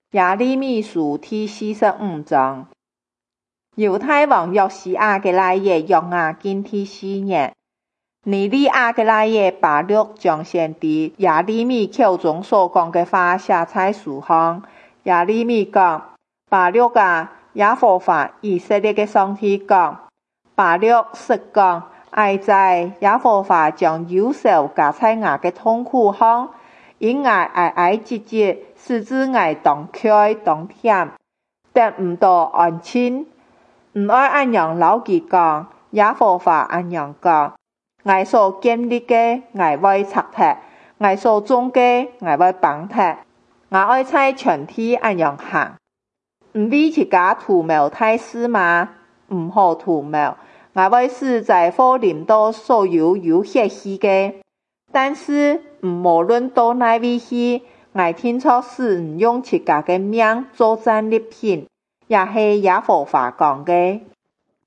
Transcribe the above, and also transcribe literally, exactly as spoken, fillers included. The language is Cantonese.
耶利米書第四十五章。猶太王約西亞嘅那夜約雅敬第四年，尼利亞嘅那夜巴錄將先知耶利米口中所講嘅話寫在書上。耶利米講：巴錄啊，耶和華以色列嘅上帝講，巴錄實講，愛在耶和華將右手加在我嘅痛苦上，因我哀哀節節，使至我當開當甜，得唔到安親。唔愛按樣老記講，耶和華按樣講，我所建立嘅，我會拆拆；我所種嘅，我會幫拆。我愛在全體按樣行，唔為自家圖謀大事嘛，唔好圖謀。我會使在禍臨到所有有血氣嘅，但是唔無論到哪位去，我聽錯使唔用自家嘅命作戰利品，也係耶和華講嘅。